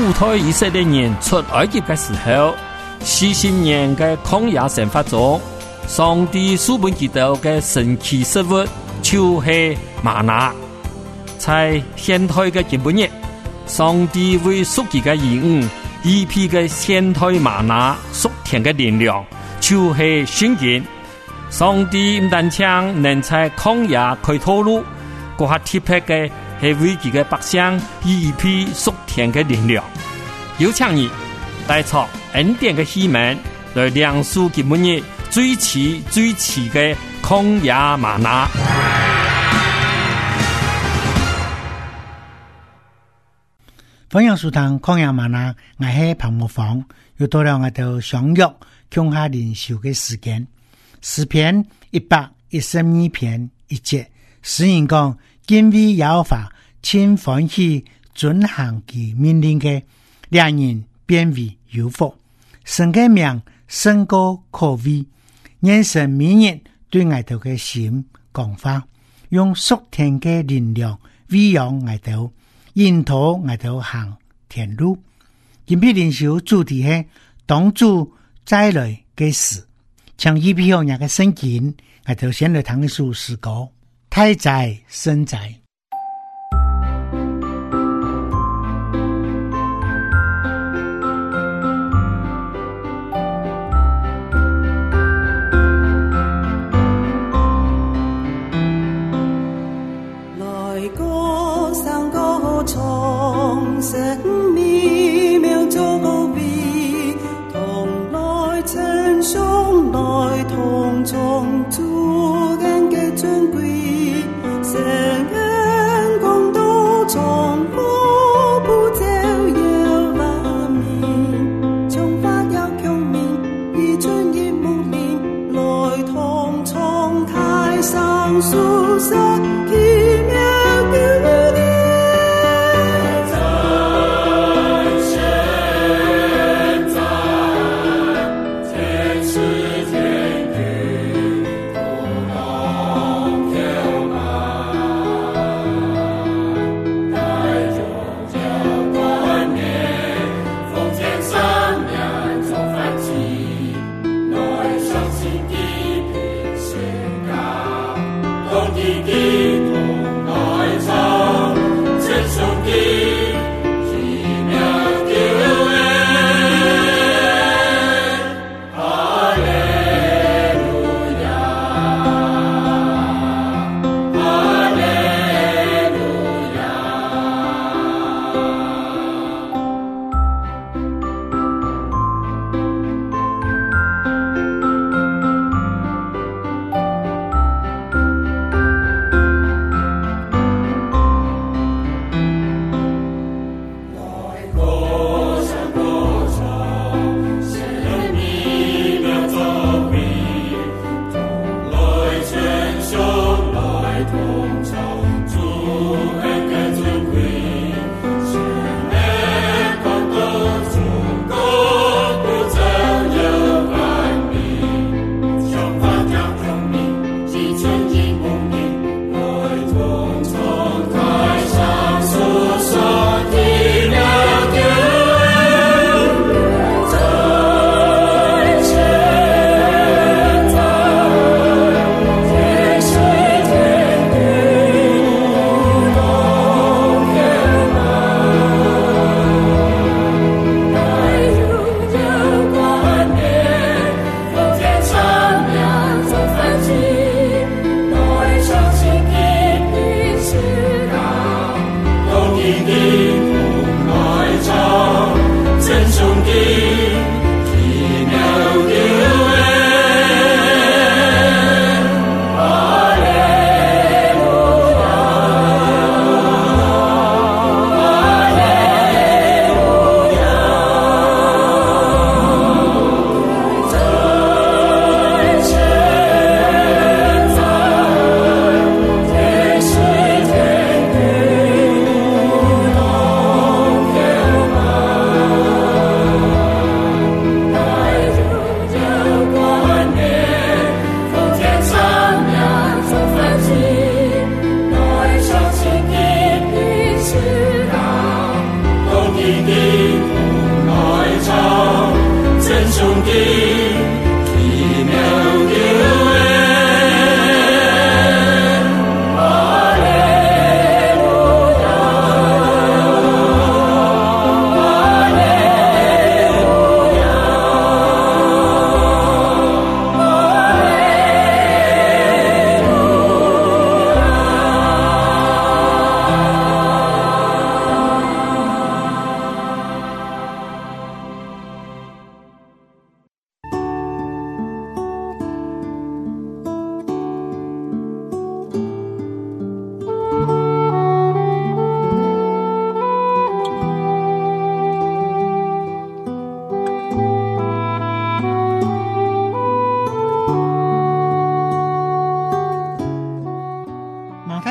主推以色列人出埃及的时候，40年的曠野生活中，上帝赐给他们的神奇食物就是玛拿。在现代的今日，上帝为属他的儿女预备的现代玛拿属天的力量，就是圣经。上帝不但能在曠野開道路，更還特別的是為他的百姓預備屬天的力量。有請你帶着恩典的希望來領受今日最奇的曠野嗎哪。 歡迎收聽曠野嗎哪，我係彭木芳，又到了我哋相約共下靈修嘅時間。詩篇112篇1節，詩人講：敬畏耶和華，親歡喜遵行其命令嘅，兩人便為有福。神嘅名甚高可畏，願神每日對我哋嘅心講話，用屬天嘅力量餵養我哋，引導我哋行天路。今日靈修主題係當主再來嘅時。像預備好那個聖經，我就先來談一首詩歌，太哉深哉。 來歌聲歌唱，神秘妙做高比，同來稱頌來同眾主人嘅尊貴，聖恩光都從波不照耀華面，從發有強面，以尊嚴無面，來同從太上書寫奇妙叫你。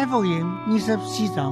福音24章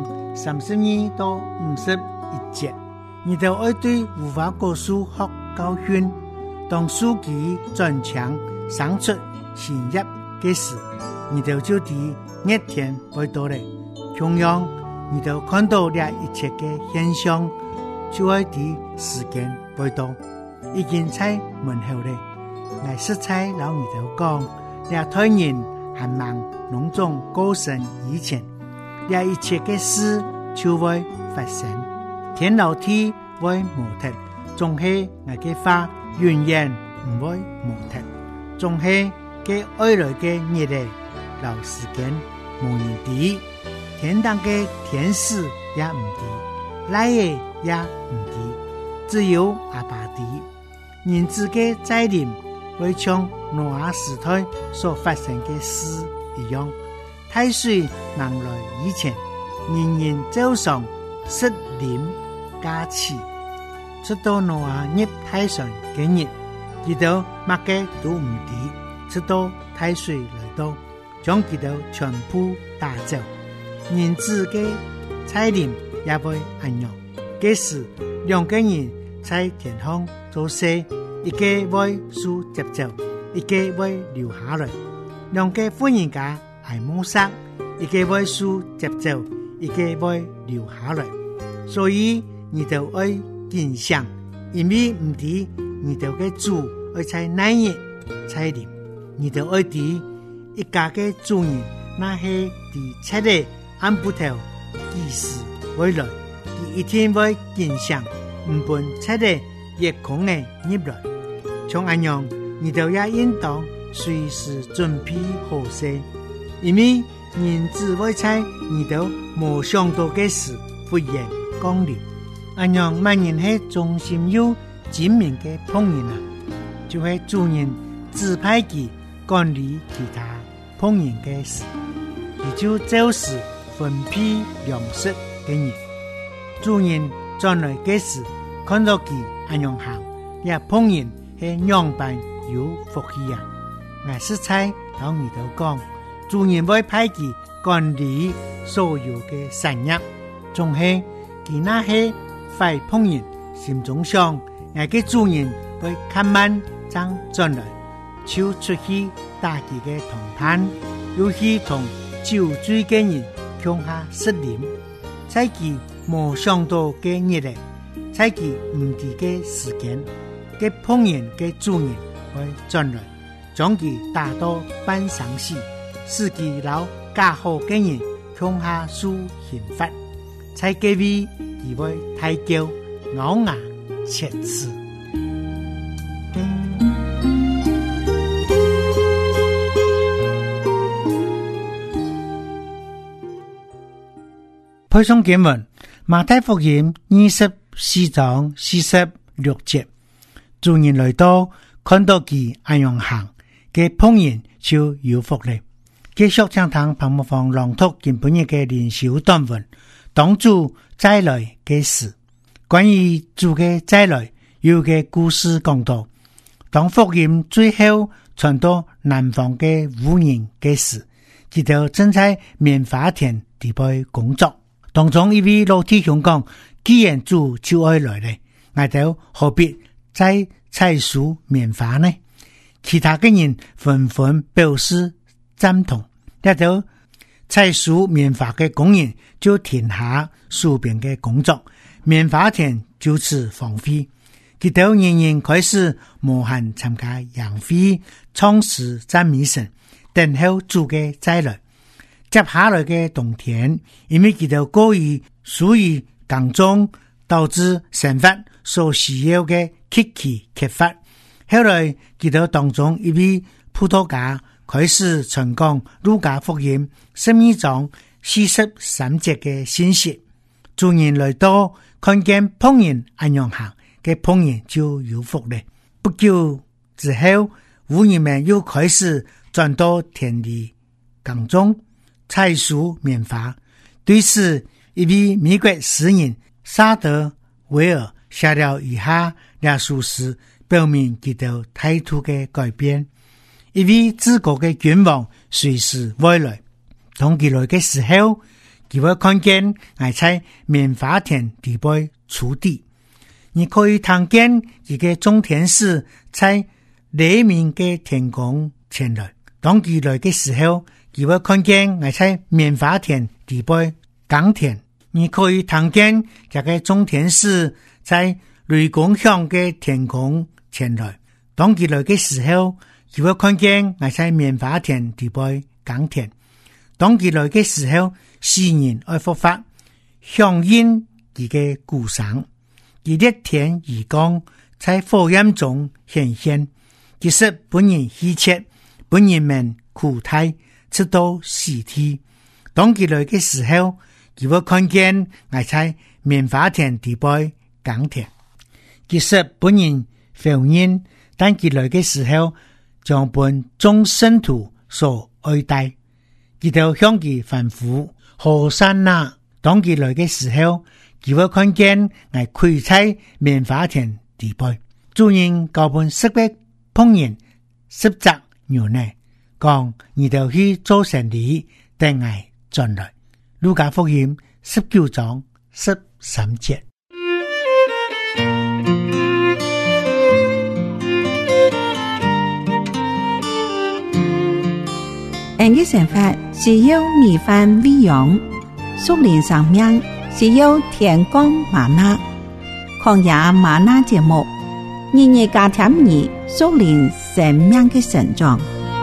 32到51節，你就愛對無花果樹學教訓，當樹枝轉強生出新葉嘅時，你就知熱天會到嚟。同樣，你就看到這一切嘅現象，就會對時間會到，已經在門後嚟。我實在老你就講，這太人還忙隆重過生以前，這一切嘅事就會發生。天老地會無停，總係我嘅話永遠唔會無停，總係嘅愛來嘅日嚟留時間無人知，天堂嘅天使也唔知，來嘅也唔知，只有阿爸知。人子嘅再臨會像挪亞時代所發生嘅事一樣，太歲能來以前，人人早上失靈加持，直到挪亞入太上嘅日，佢哋乜嘅都唔知，直到太歲來到，將佢哋全部打走。人子嘅再臨也會安樣，這時兩個人在天空做事，一個會受接走，一個會留下來。兩個富人家係謀殺，一個會受接走，一個會留下來。所以你就愛謹想，因為唔知你就嘅主愛在哪日再臨，你就愛知一家嘅主人那係第七日按不頭幾時會來，第一天會謹想，唔伴七日夜空嘅入來。從安樣，你就也應當隨時準備好些，因為人子會在你都冇想到嘅時忽然降臨。安樣萬人係忠心有精明嘅僕人啊，就係主人指派佢管理其他僕人嘅事，佢就就是分配糧食嘅人。主人轉來嘅時，看到佢安樣行，也僕人係樣板有福氣啊！我實在老二都講，主人會派佢管理所有嘅產業，仲係佢那些壞僕人心中想，我嘅主人會看慢將轉來，就出去打佢嘅同伴，又去同酒醉嘅人共下失戀，在佢冇想到嘅日嚟，在佢唔知嘅時間，嘅僕人嘅主人會轉來，將佢打到半生死，使佢老假好嘅人共下受刑罰，在嗰位佢會太驕咬牙切齒。配送經文馬太福音24章46節，主人來到，看到佢安樣行，嘅僕人就有福了。繼續聽堂彭木芳朗讀今本日嘅靈修短文，當主再來嘅事。關於主嘅再來，有嘅故事講到，當福音最後傳到南方嘅婦人嘅事，佢就正在棉花田地背工作。當中一位老弟兄講，既然主就愛來了，我就何必再採收棉花呢？其他嘅人紛紛表示贊同，一就採收棉花嘅工人就停下手邊嘅工作，棉花田就此荒廢。佢哋人人開始無限參加營會，唱詩讚美神，等候主嘅再來。接下來嘅冬天，因為佢哋過於屬於當中，導致生活所需要嘅極其缺乏。後來佢哋當中一位葡萄架開始傳講路加福音12章43節嘅信息。主人來到，看見僕人安樣行，嘅僕人就有福了。不久之後，婦人們又開始轉到田裏耕種，採收棉花。對此，一位美國詩人沙德維爾寫了以下兩首詩，表明佢哋態度嘅改變。一位治國嘅君王隨時會來， 當佢來嘅時候，佢會看見我在棉花田地背鋤地。你可以聽見佢嘅種田士在黎明嘅天空前來。當佢來嘅時候，佢會看見我在棉花田地背耕田。你可以聽見這個種田士在雷公響嘅天空前來。當佢來嘅時候，佢會看見我在棉花田地背耕田。當佢來嘅時候，詩人愛復發，響應佢嘅鼓聲，佢烈天而光，在火焰中顯現，其實本人希切，本人們苦態，直到死地。當佢來嘅時候，佢會看見我在棉花田地背耕田，其實本人否認，但佢來嘅時候，將本眾聖徒所愛戴。佢就向佢吩咐何山那。當佢來嘅時候，佢會看見我跪在棉花田地背。主人教本識別烹飪10隻牛奶，講你就去做生意，等我轉來。路加福音19章13節。 人嘅想法是要米飯餵養，屬靈生命是要天光嗎哪。曠野嗎哪節目，日日加添你屬靈生命嘅成長。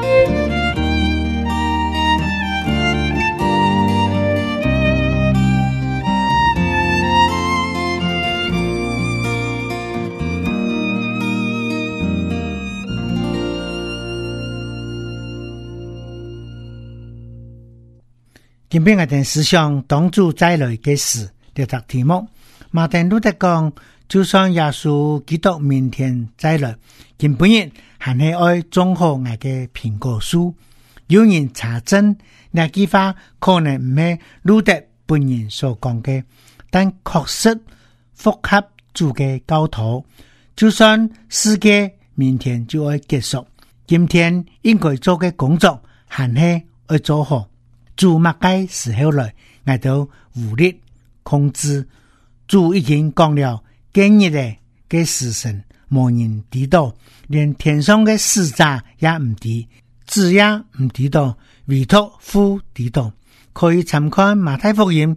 今天我哋思想當主再來嘅事，呢個題目。馬丁路德講，就算耶穌基督明天再來，今本日還係愛種好我嘅蘋果樹。有人查證呢句話可能唔係路德本人所講嘅，但確實符合主嘅教導。就算世界明天就會結束，今天應該做嘅工作還係愛做好。主擘該時候來，我都無力控制。主已經講了，今日嘅時辰無人知道，連天上嘅使者也唔知，子也唔知道，唯獨父知道。可以參看馬太福音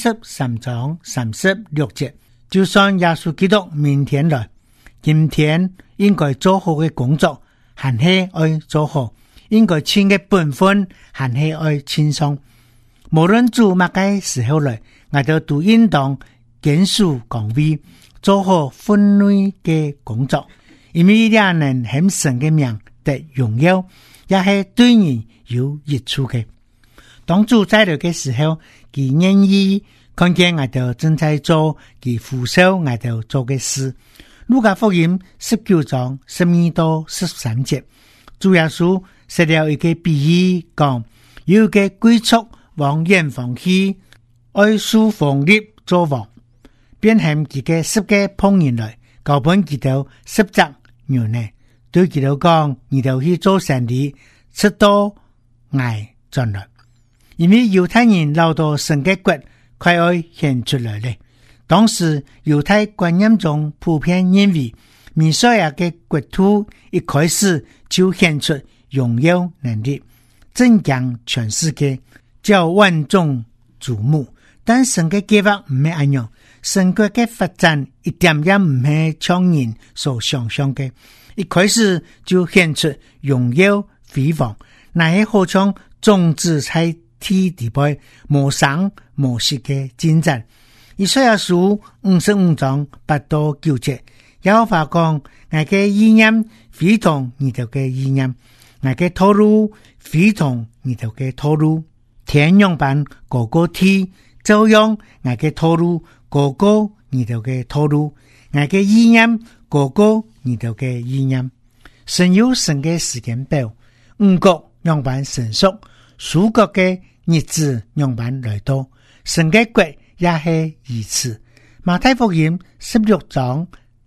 23章36節。就算耶穌基督明天來，今天應該做好嘅工作，還係愛做好。應該盡嘅本分，還係愛輕鬆。無論主乜嘅時候來，我都應當堅守崗位，做好分內嘅工作，因為兩人很神嘅名得榮耀，也係對人有益處嘅。當主再來嘅時候，佢願意看見我哋正在做佢扶手我哋做嘅事。路加福音19章12到13節，主耶穌說了一個比喻，講有個貴族往遠方去，愛樹房立做王，便喊自己10個僕人來，交本佢哋10隻牛奶，對佢哋講：你哋去做生意，直到我轉來。因為猶太人留到神嘅國快要顯出來了。當時猶太觀念中普遍認為，彌賽亞嘅國土一開始就顯出榮耀能力，震驚全世界，叫萬眾矚目。但神嘅計劃唔係咁樣，神國嘅發展一點也唔係像人所想象嘅，一開始就顯出榮耀輝煌，那係好像種子在地底背無生無息嘅進展。以賽亞書55章8到9節，耶和華講：我嘅意念非同你哋嘅意念，我嘅道路非同你哋嘅道路。天陽般高過地，照樣我嘅道路高過你哋嘅道路，我嘅意念高過你哋嘅意念。神有神嘅時間表，五國樣般成熟，屬國嘅日子樣般來到，神嘅國也係如此。馬太福音16章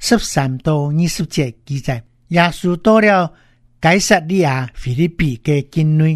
13到20節記載，耶穌到了該撒利亞腓立比嘅境內，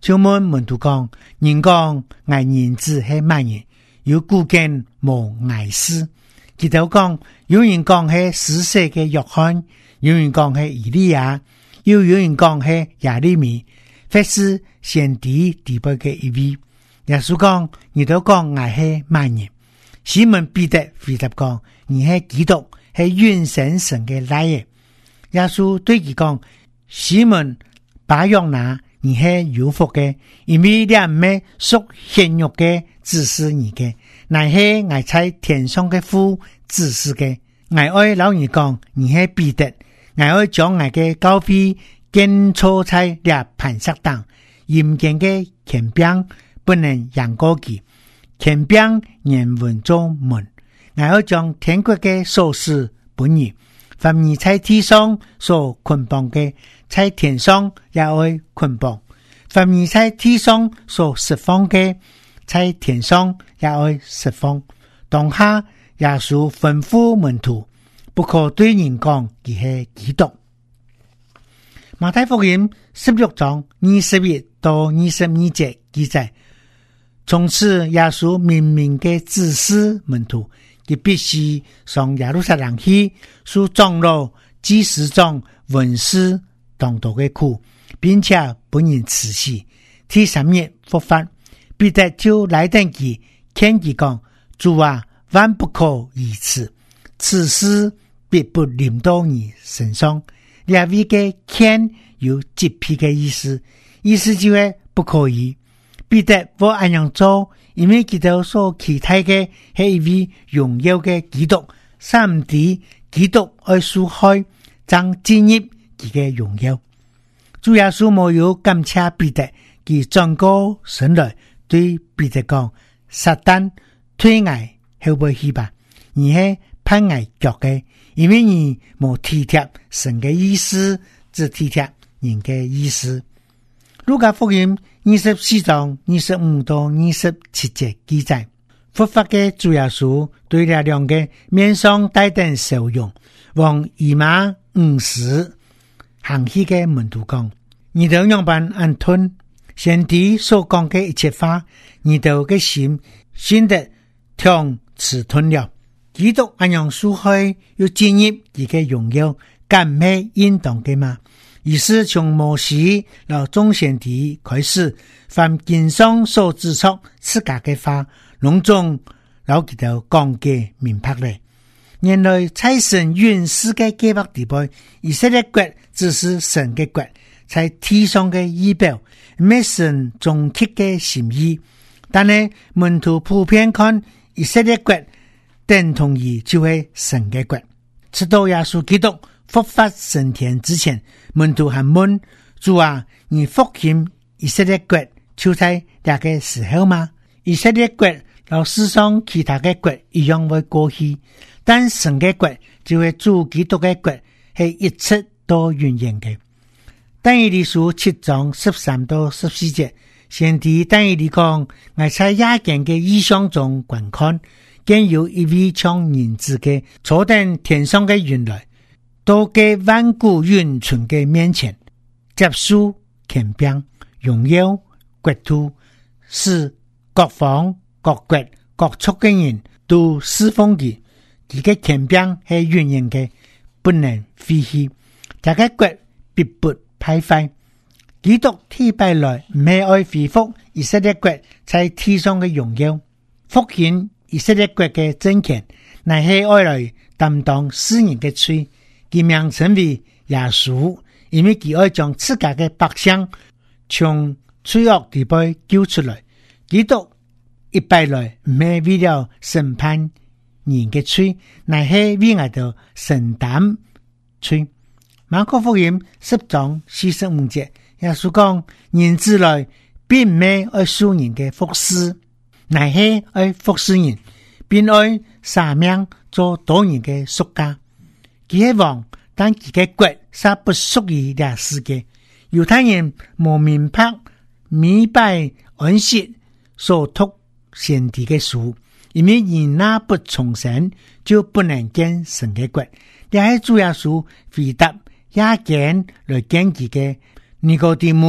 就问门徒讲，人讲爱人子是乜人？有古見無礙事。基督講，有人講係施洗嘅約翰，有人講係以利亞，又有人講係耶利米，或是先知地輩嘅一位。耶穌講，你都講我係乜人？西門彼得回答講，你係基督，係永生神嘅來嘅。耶穌對佢講，西門巴約拿，你係有福嘅，因為你唔係屬血肉嘅指示你嘅，乃係我在天上嘅父指示嘅。我愛老你講，你係彼得，我愛將我嘅教會建造在列磐石上，嚴嚴嘅權柄不能揚過去，權柄原文做門。我愛將天國嘅鎖匙本意，凡你在地上所捆綁嘅，在天上也會捆綁；凡你在地上所釋放嘅，在天上也會釋放。當下耶穌吩咐門徒，不可對人講佢係基督。馬太福音16章21到22節記載，從此耶穌明明嘅指示門徒，佢必須上耶路撒冷去，受長老、祭司長、文士當道嘅苦，並且本人辭死，第3日復活。彼得就來等佢，勸佢講：主啊，萬不可如此，此事必不臨到你身上。兩位嘅勸有急迫嘅意思，意思就係不可以。彼得不按樣做，因為基督所期待嘅係一位榮耀嘅基督，三地基督愛樹開，將進入佢嘅榮耀。主耶穌沒有感謝彼得，佢轉過身來對彼得講：撒旦推我後背去吧，你係攀我腳嘅，因為你冇體貼神嘅意思，只體貼人嘅意思。路加福音24章25到27節記載，復活嘅主耶穌對了兩個面上帶點笑容，往以馬忤斯行去嘅門徒講：你哋樣辦安吞先知所講嘅一切話，你哋嘅心信得聽詞吞了。基督安樣書開要進入佢嘅榮耀，敢唔係應當嘅嗎？於是從摩西到眾先知開始，凡經上所指出自家嘅話，隆重老佢哋講嘅明白咧。原來在神原始嘅計劃地步，以色列國只是神嘅國，在地上嘅儀表，唔係神終極嘅心意。但係門徒普遍看以色列國等同於就係神嘅國。直到耶穌基督復活升天之前，門徒還問主啊，你復興以色列國就在那個時候嗎？以色列國和世上其他嘅國一樣會過去，但神嘅國就係主基督嘅國，係一直都永遠嘅。但以理書7章13到14節，先知但以理講，我在夜間嘅異象中觀看，見有一位像人子嘅坐在天上嘅雲來，到嘅萬古永存嘅面前，接受權柄、榮耀、國土，使各方、各國、各族嘅人都侍奉佢。佢嘅權柄係永遠嘅，不能廢棄。大家國必不敗壞。基督天敗來，唔係愛恢復以色列國在天上嘅榮耀，復興以色列國嘅政權，乃係愛來擔當世人嘅罪。佢名稱為耶穌，因為佢愛將自家嘅百姓從罪惡地步救出來。基督一敗來，唔係為了審判人嘅罪，乃係為我哋承擔罪。馬可福音10章45節，耶穌講：人子來並唔係愛受人嘅服侍，乃係愛服侍人，並愛捨命做多人嘅贖價。佢係王，但佢嘅國是不屬於這世界。猶太人冇明白米拜安息所託先知嘅書，因為人那不重生，就不能見神嘅國。這係主耶穌回答亞見來見佢嘅尼哥底母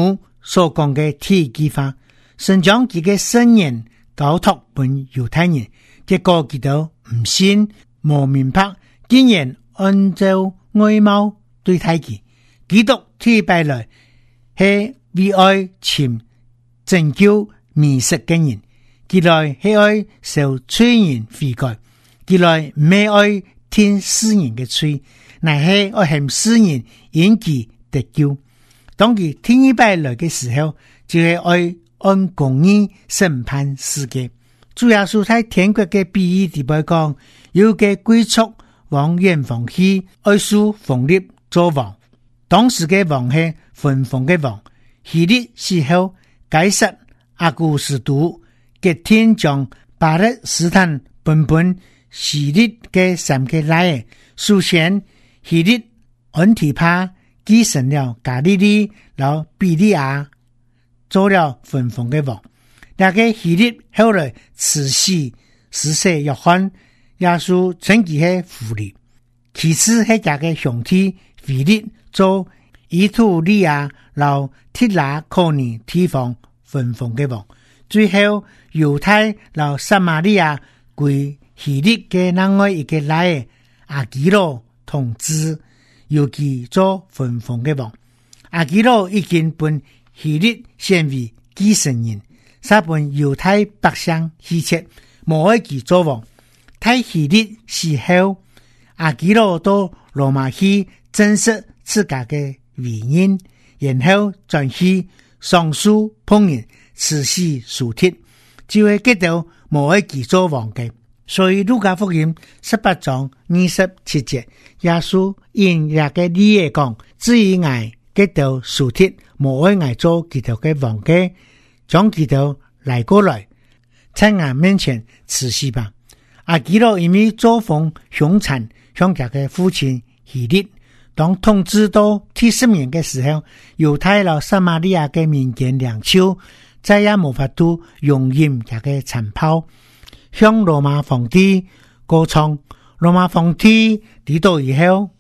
所講嘅天計劃，神將佢嘅聖言交託俾猶太人，結果佢哋唔信，冇明白，竟然按照外貌對待佢。基督天敗來係為愛尋拯救迷失嘅人，佢來係愛受罪人悔改，佢來唔係愛聽世人嘅罪，乃係愛向世人引其得救。當佢天一敗來嘅時候，就係愛按公義審判世界。主耶穌在天國嘅比喻地位講，有嘅貴族往遠方去，愛樹腓力做王。當時嘅王係分封嘅王，希律死後，該撒阿古斯都決定將巴勒斯坦本希律嘅三個來，首先希律安提帕繼承了加利利和比利亞，做了分封嘅王。那個希律後來辭死施洗約翰，耶穌稱佢係婦女。其次係這個兄弟腓力做以土利亞和帖拉科尼地方分封嘅王。最後猶太和撒瑪利亞歸希律嘅另外一個來阿基羅統治，由其做分封嘅王。阿基羅已經本希律選為繼承人，撒本猶太百姓希切，無愛其做王。太希律死後，阿基羅到羅馬去證實自家嘅為人，然後轉去上書碰人，慈禧屬鐵，就會得到無愛其做王嘅。所以路加福音18章27節，耶穌因這個理由講，至於愛得到屬鐵，無愛愛做其頭嘅王嘅，將其頭來過來，在我面前慈禧吧。阿基羅因為作風兇殘，向他嘅父親希律，當統治到第10年嘅時候，猶太和撒瑪利亞嘅民間領袖再也無法度容忍他嘅殘暴，向羅馬皇帝告狀。羅馬皇帝抵到以後，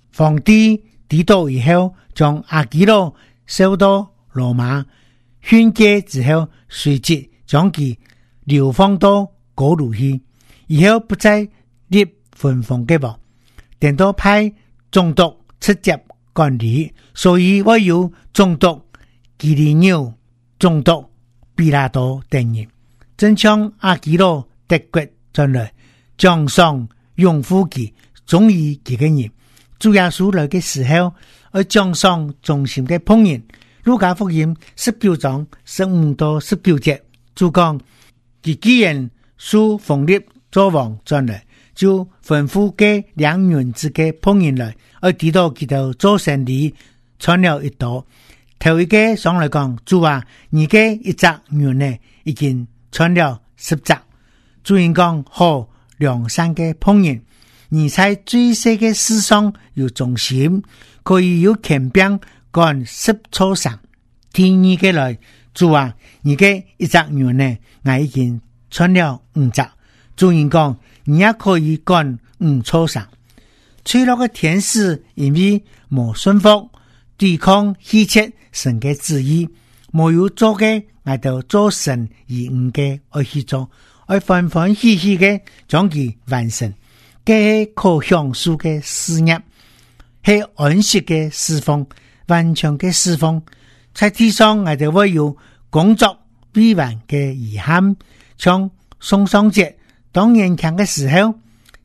將阿基羅收到羅馬訓誡之後，隨即將其流放到高盧去，以後不再立分封嘅王，等到派總督直接管理。所以我有總督基利紐、總督比拉多等人，真將阿基羅得國進來，獎賞擁護其忠於其嘅人。主耶穌來嘅時候，而獎賞忠心嘅僕人。路加福音19章15到19節，主講佢既然屬腓力做王進來，就吩咐嘅兩人之嘅僕人來，而提到佢哋做生意傳了一道。頭一個上來講，主啊，你嘅一隻羊呢已經傳了10隻。主人講，好良善嘅僕人，你在最細嘅事上有忠心，可以有權柄幹10錯上。第二個來，主啊，你嘅一隻羊呢，我已經傳了5隻。主人講，你也可以幹5錯上。吹落嘅天使因為冇順服，對抗希切神嘅旨意，冇有做嘅，我就做神而唔嘅愛去做，愛歡歡喜喜嘅將其完成。嘅係可享受嘅事業，係安息嘅侍奉，完全嘅侍奉。在地上我哋會有工作未完嘅遺憾，像宋尚節當年強嘅時候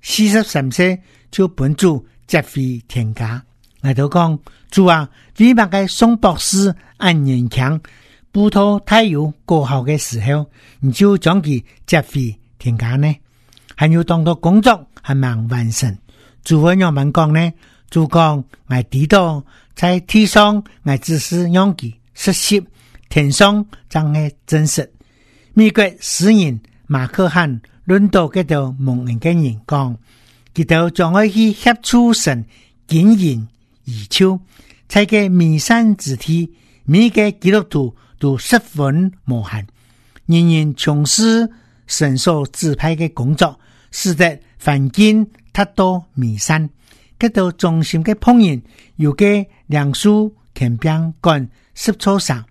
，43歲就本主接回天家。我哋講，主啊，為乜嘅宋博士按年強，葡萄太有過後嘅時候，你就將佢接回天家呢？還有當到工作還蠻完成。主會讓我講呢？主講我知道在地上我只是讓佢實習，天上真係真實。美國詩人馬可漢論到嗰度蒙恩嘅人講，佢就將我去協助神經營而求，在個彌散之地，每個基督徒都十分無限，人人從事神所指派嘅工作，使得環境達到彌散。嗰度中心嘅僕人有嘅兩書權柄幹10錯上，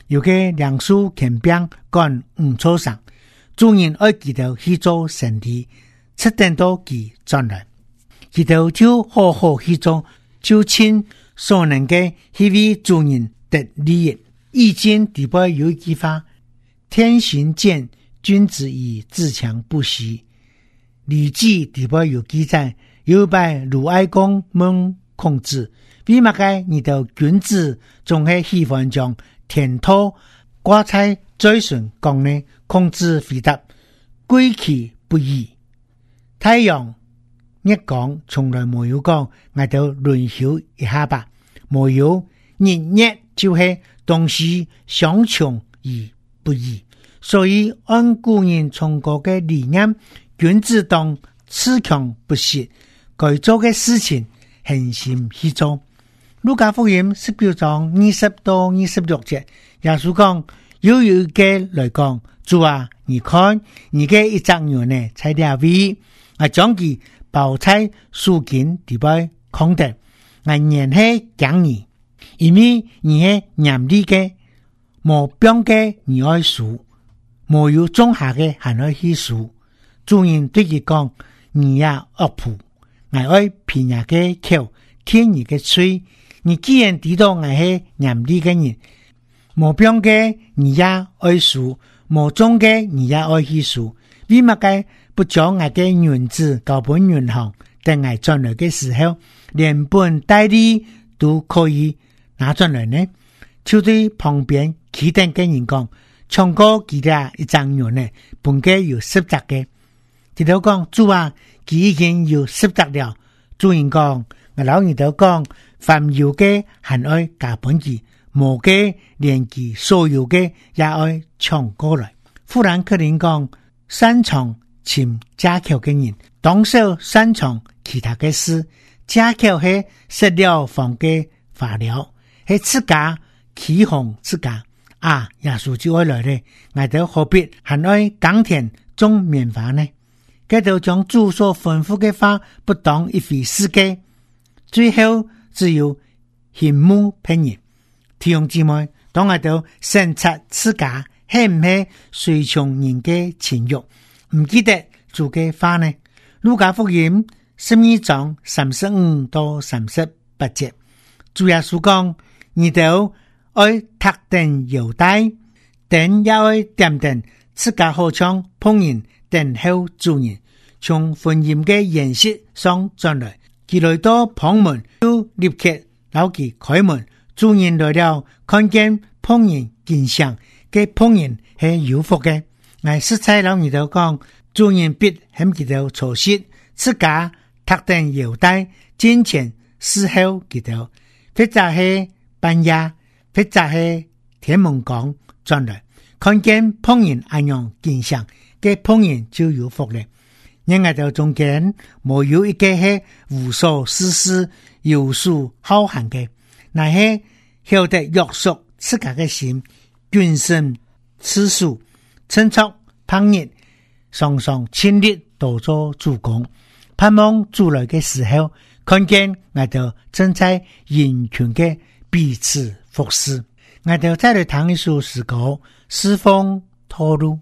有個梁書權柄趕唔錯上，眾人愛記得去做神的，七等到其轉來，記得就好好去做，就親所能嘅去為眾人得利益。易經底部有一句話：天行健，君子以自強不息。禮記底部有記載，有拜魯哀公問孔子，為乜嘅你的君子總係喜歡將田土掛在嘴唇講呢？孔子回答：歸其不義。太陽日光從來沒有講，我就輪休一下吧。沒有日日就係東西相衝而不義，所以按古人從過嘅理念，君子當自強不息，該做嘅事情恆心去做。路加福音19章20到26節，耶穌講：有一個來講，主啊，你看你嘅一隻牛呢，在哪位？我將其包在樹根底部空的，我然係講你，因為你係嚴厲嘅，無病嘅你愛數，無有種下嘅還愛去數。主人對佢講：你也惡僕，我愛騙人嘅口，聽你嘅嘴。你既然知道我係嚴厲嘅人，無病嘅你也愛數，無種嘅你也愛去數，為乜嘅不將我嘅園子交本銀行，等我轉來嘅時候，連本帶利都可以拿轉來呢？就對旁邊企定嘅人講：唱歌記得一張牛呢，本嘅有10隻嘅。佢就講：主啊，佢已經有10隻了。主人講：我老二就講，凡有嘅還愛加本字，無嘅連其所有嘅也愛搶過來。富蘭克林講：擅長尋技巧嘅人，當少擅長其他嘅事。技巧係食了房嘅法了，係自家起哄自家啊！耶穌就愛來咧，我哋何必還愛耕田種棉花呢？佢就將主所吩咐嘅話不當一回事嘅，最後只有羨慕別人。弟兄姊妹，當我哋審察自家係唔係隨從人嘅情慾，唔記得主嘅話呢？路加福音12章35到38節，主耶穌講：你哋愛特定猶大，等也愛點定自家好像烹人等候主人，從婚宴嘅筵席上轉來，佢來到旁門，就立刻老其開門。主人來了，看見烹人見相，嘅烹人係有福嘅。我實在老二就講，主人必很記得錯失，自家特定猶大金錢伺候佢哋，或者係半夜，或者係天門港轉來，看見烹人安樣見相，嘅烹人就有福咧。因我哋中間冇有一個係無所事事、游手好閒嘅，乃係曉得約束自家嘅心，謹慎持守，趁促烹熱，常常親力多做主工，盼望主來嘅時候，看見我哋正在人群嘅彼此服侍。我哋再來談一首詩歌，侍奉托路。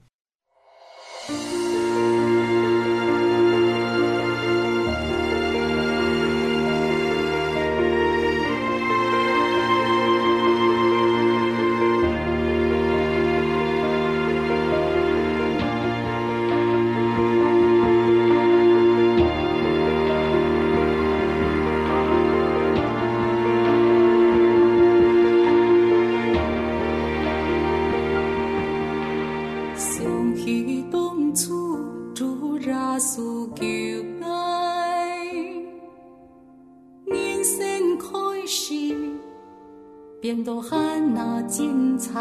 變到很那精彩，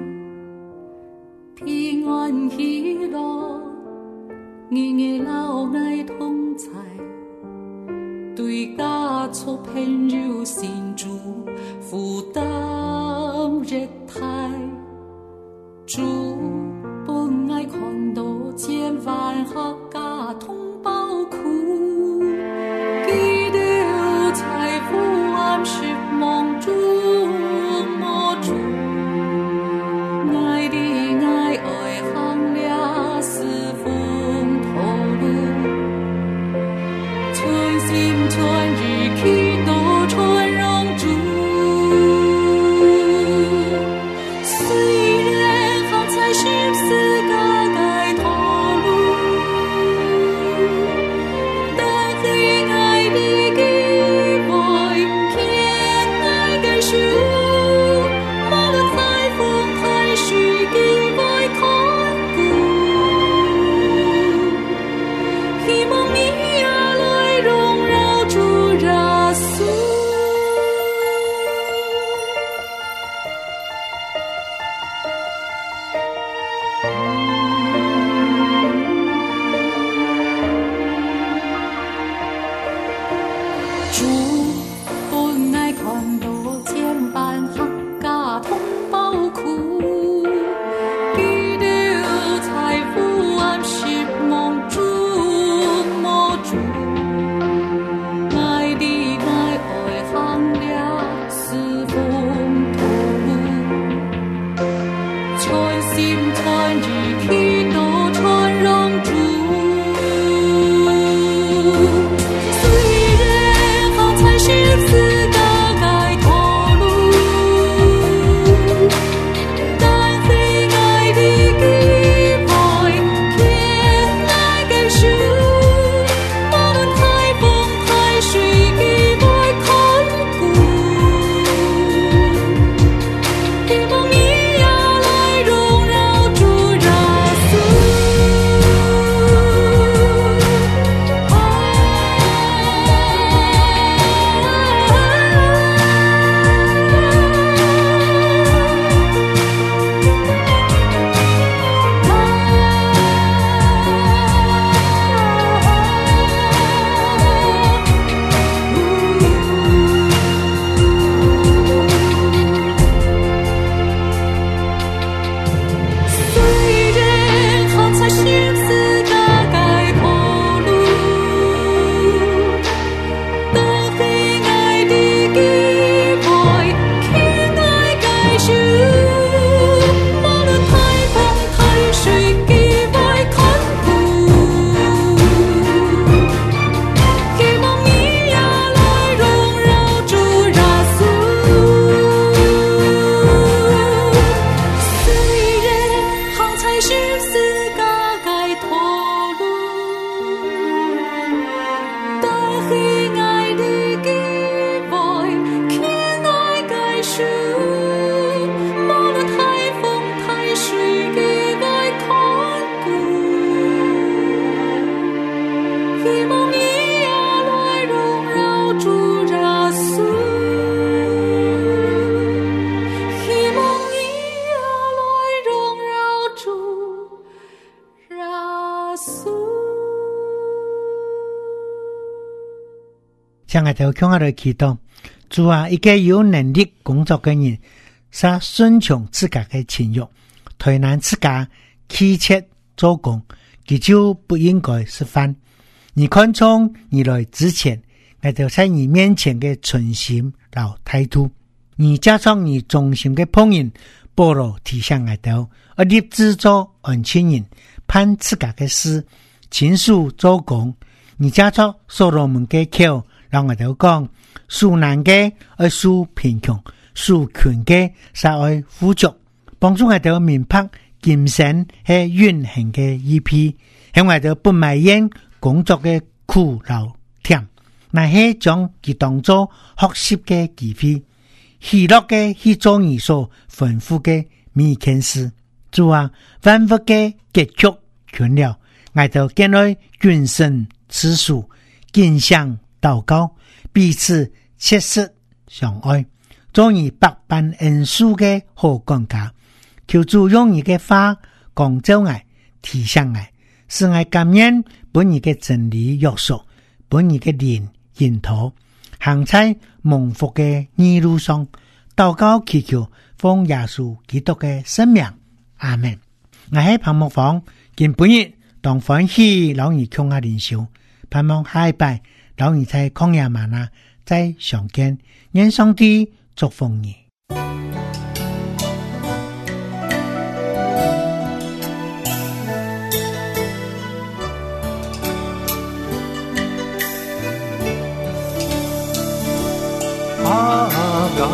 平安喜樂，日日老愛同在，對家族朋友心主負擔日太，主本愛看到千萬客家同胞苦，記得財富安息夢中。 向我哋向我哋祈禱，主啊，一個有能力工作嘅人，撒順從自家嘅情慾，推難自家ขี้切做工，佢就不應該吃飯。你看從你來之前，我哋在你面前嘅存心和態度，你加上你忠心嘅朋友，保羅提醒我哋，而立志做安親人，盼自家嘅事，親屬做工，你加上所羅門嘅口。讓我哋講，屬難嘅而屬貧窮，屬權嘅實愛富足，幫助我哋明白今生係運行嘅意義，向我哋不埋怨工作嘅苦勞甜，乃係將佢當作學習嘅機會，喜樂嘅去做你所吩咐嘅每件事。主啊，萬物嘅結局全了，我哋見來均生此數，見相禱告，彼此切實相愛，做你百般恩賜嘅好管家。求主用你嘅話講教我，提醒我，使我感恩本你嘅真理約束，本你嘅靈引導，行在蒙福嘅義路上。禱告祈求奉耶穌基督嘅聖名，阿們。我喺盼望房見本日當歡喜老兒窮下靈修，盼望下一拜老兒在曠野嗎哪再相見，願上帝祝福你。 阿爸，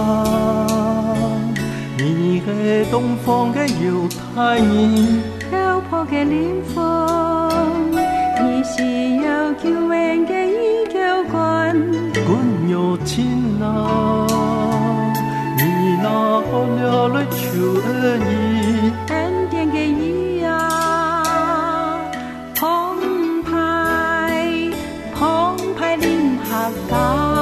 你係東方嘅猶太人， 漂泊嘅靈魂，你是有救恩嘅依靠冠， 君有情啊，你那可了來求恩義， 恩典嘅義啊，澎湃臨下港。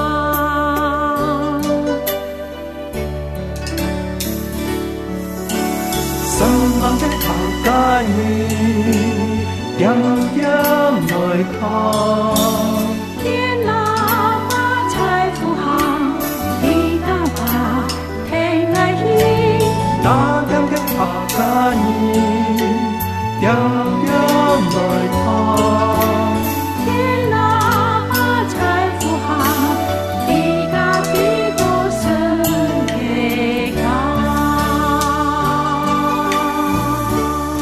家兒點點來看， 天哪馬財富行，你大把聽愛意， 那點嘅客家兒點點來看， 天哪馬財富行，你家的歌聲嘅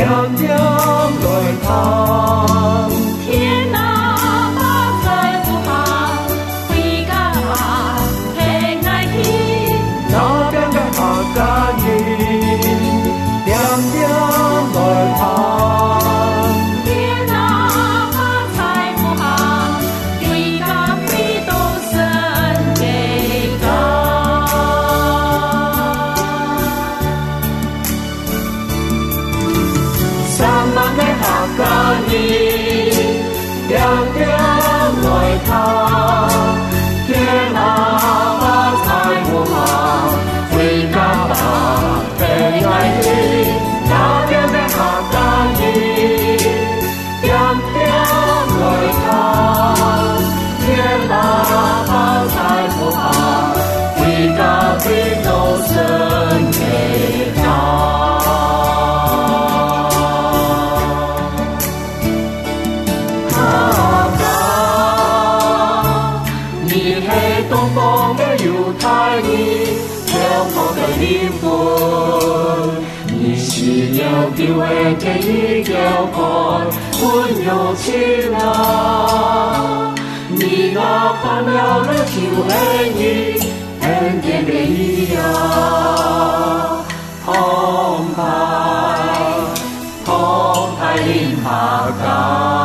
亮亮来看。 天啊，把在不行，回家平安去。 那边的客家人，亮亮来看。 天啊，把在不行，回家回到神的家。 三万的客家人，亮亮来看。天啊，把财不好，回家吧，平安去。那边的客家人，亮亮来看。天啊，把财不好，回家回到神的家。东方的猶太人，香港的靈魂，你是要叫我嘅一條愛，歡遊起來。你那看了了就係你，恩典嘅意啊，澎湃澎湃臨下家。